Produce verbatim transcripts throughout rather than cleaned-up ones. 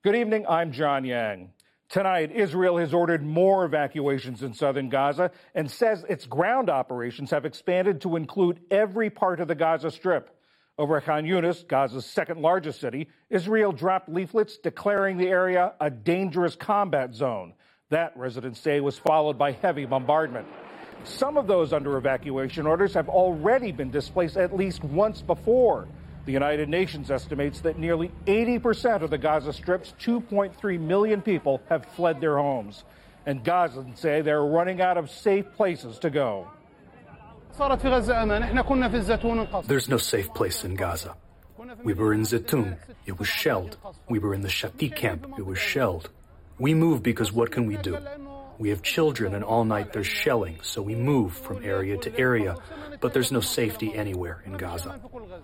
Good evening, I'm John Yang. Tonight, Israel has ordered more evacuations in southern Gaza and says its ground operations have expanded to include every part of the Gaza Strip. Over at Khan Yunis, Gaza's second largest city, Israel dropped leaflets declaring the area a dangerous combat zone. That, residents say, was followed by heavy bombardment. Some of those under evacuation orders have already been displaced at least once before. The United Nations estimates that nearly eighty percent of the Gaza Strip's two point three million people have fled their homes. And Gazans say they're running out of safe places to go. There's no safe place in Gaza. We were in Zaytun. It was shelled. We were in the Shati camp. It was shelled. We moved because what can we do? We have children, and all night there's shelling, so we move from area to area. But there's no safety anywhere in Gaza.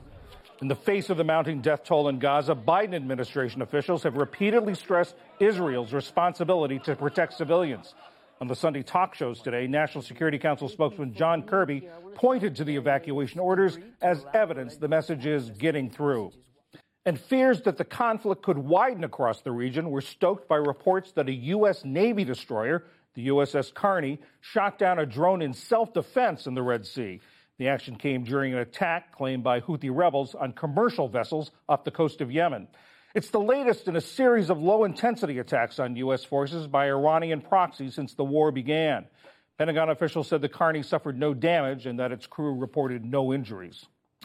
In the face of the mounting death toll in Gaza, Biden administration officials have repeatedly stressed Israel's responsibility to protect civilians. On the Sunday talk shows today, National Security Council spokesman John Kirby pointed to the evacuation orders as evidence the message is getting through. And fears that the conflict could widen across the region were stoked by reports that a U S Navy destroyer, the U S S Carney, shot down a drone in self-defense in the Red Sea. The action came during an attack claimed by Houthi rebels on commercial vessels off the coast of Yemen. It's the latest in a series of low-intensity attacks on U S forces by Iranian proxies since the war began. Pentagon officials said the Carney suffered no damage and that its crew reported no injuries.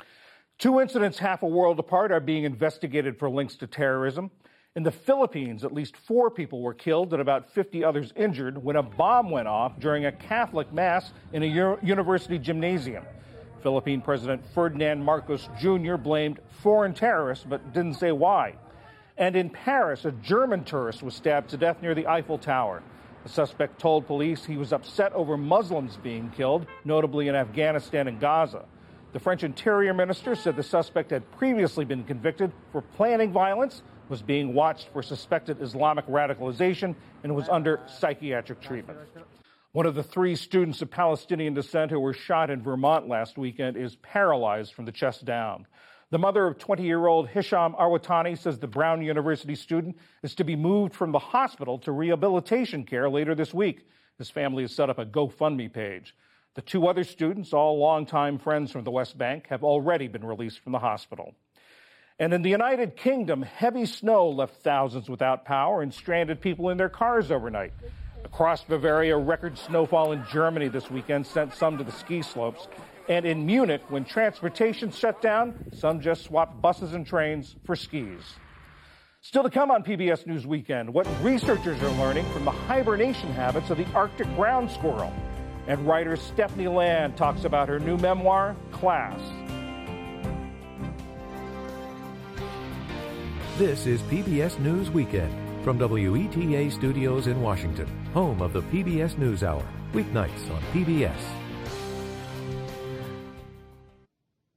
Two incidents half a world apart are being investigated for links to terrorism. In the Philippines, at least four people were killed and about fifty others injured when a bomb went off during a Catholic mass in a u- university gymnasium. Philippine President Ferdinand Marcos Junior blamed foreign terrorists but didn't say why. And in Paris, a German tourist was stabbed to death near the Eiffel Tower. The suspect told police he was upset over Muslims being killed, notably in Afghanistan and Gaza. The French Interior Minister said the suspect had previously been convicted for planning violence, was being watched for suspected Islamic radicalization, and was under psychiatric treatment. One of the three students of Palestinian descent who were shot in Vermont last weekend is paralyzed from the chest down. The mother of twenty-year-old Hisham Arwatani says the Brown University student is to be moved from the hospital to rehabilitation care later this week. His family has set up a GoFundMe page. The two other students, all longtime friends from the West Bank, have already been released from the hospital. And in the United Kingdom, heavy snow left thousands without power and stranded people in their cars overnight. Across Bavaria, record snowfall in Germany this weekend sent some to the ski slopes. And in Munich, when transportation shut down, some just swapped buses and trains for skis. Still to come on P B S News Weekend, what researchers are learning from the hibernation habits of the Arctic ground squirrel. And writer Stephanie Land talks about her new memoir, Class. This is P B S News Weekend from W E T A Studios in Washington, home of the P B S NewsHour, weeknights on P B S.